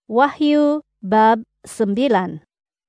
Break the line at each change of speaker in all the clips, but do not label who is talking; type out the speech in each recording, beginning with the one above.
Wahyu bab 9.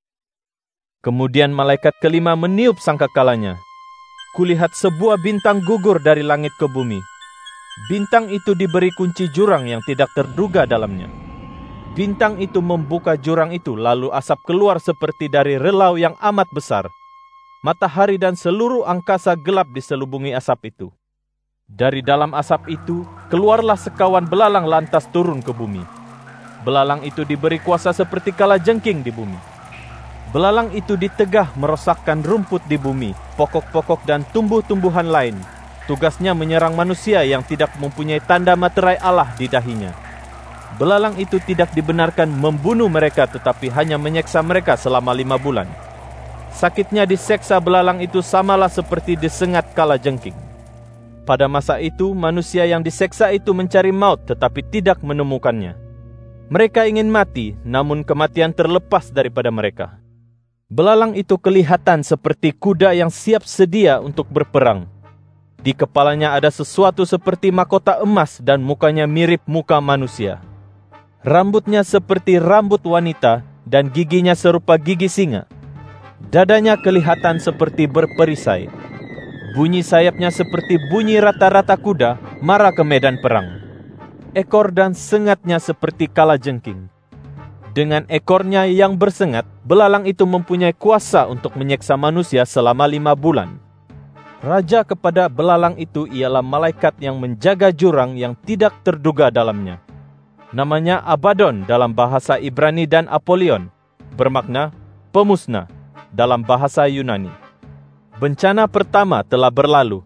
Kemudian malaikat kelima meniup sangkakalanya. Kulihat sebuah bintang gugur dari langit ke bumi. Bintang itu diberi kunci jurang yang tidak terduga dalamnya. Bintang itu membuka jurang itu, lalu asap keluar seperti dari relau yang amat besar. Matahari dan seluruh angkasa gelap diselubungi asap itu. Dari dalam asap itu, keluarlah sekawan belalang lantas turun ke bumi. Belalang itu diberi kuasa seperti kalajengking di bumi. Belalang itu ditegah merosakkan rumput di bumi, pokok-pokok dan tumbuh-tumbuhan lain. Tugasnya menyerang manusia yang tidak mempunyai tanda materai Allah di dahinya. Belalang itu tidak dibenarkan membunuh mereka, tetapi hanya menyeksa mereka selama 5 bulan. Sakitnya diseksa belalang itu samalah seperti disengat kalajengking. Pada masa itu, manusia yang diseksa itu mencari maut tetapi tidak menemukannya. Mereka ingin mati, namun kematian terlepas daripada mereka. Belalang itu kelihatan seperti kuda yang siap sedia untuk berperang. Di kepalanya ada sesuatu seperti mahkota emas dan mukanya mirip muka manusia. Rambutnya seperti rambut wanita dan giginya serupa gigi singa. Dadanya kelihatan seperti berperisai. Bunyi sayapnya seperti bunyi rata-rata kuda marah ke medan perang. Ekor dan sengatnya seperti kalajengking. Dengan ekornya yang bersengat, belalang itu mempunyai kuasa untuk menyeksa manusia selama 5 bulan. Raja kepada belalang itu ialah malaikat yang menjaga jurang yang tidak terduga dalamnya. Namanya Abaddon dalam bahasa Ibrani dan Apollyon, bermakna pemusnah dalam bahasa Yunani. Bencana pertama telah berlalu.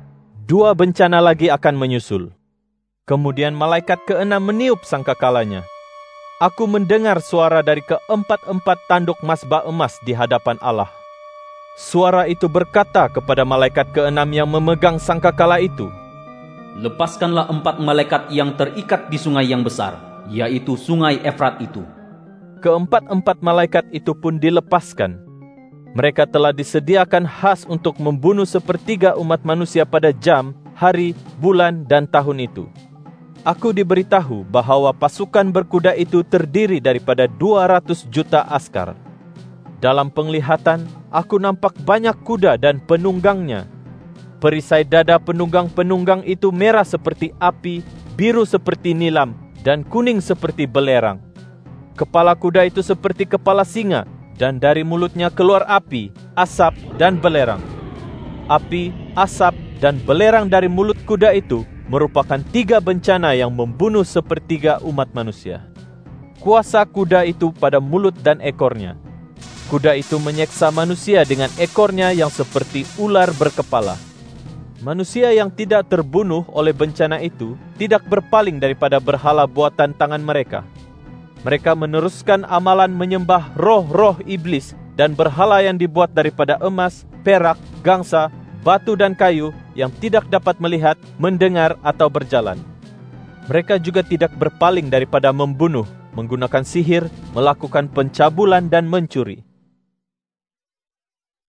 2 bencana lagi akan menyusul. Kemudian malaikat ke-6 meniup sangkakalanya. Aku mendengar suara dari ke-4 tanduk mazbah emas di hadapan Allah. Suara itu berkata kepada malaikat ke-6 yang memegang sangkakala itu,
"Lepaskanlah 4 malaikat yang terikat di sungai yang besar, yaitu sungai Efrat itu."
Ke-4 malaikat itu pun dilepaskan. Mereka telah disediakan khas untuk membunuh 1/3 umat manusia pada jam, hari, bulan, dan tahun itu. Aku diberitahu bahwa pasukan berkuda itu terdiri daripada 200 juta askar. Dalam penglihatan, aku nampak banyak kuda dan penunggangnya. Perisai dada penunggang-penunggang itu merah seperti api, biru seperti nilam, dan kuning seperti belerang. Kepala kuda itu seperti kepala singa, dan dari mulutnya keluar api, asap, dan belerang. Api, asap, dan belerang dari mulut kuda itu merupakan 3 bencana yang membunuh 1/3 umat manusia. Kuasa kuda itu pada mulut dan ekornya. Kuda itu menyeksa manusia dengan ekornya yang seperti ular berkepala. Manusia yang tidak terbunuh oleh bencana itu tidak berpaling daripada berhala buatan tangan mereka. Mereka meneruskan amalan menyembah roh-roh iblis dan berhala yang dibuat daripada emas, perak, gangsa, batu dan kayu yang tidak dapat melihat, mendengar atau berjalan. Mereka juga tidak berpaling daripada membunuh, menggunakan sihir, melakukan pencabulan dan mencuri.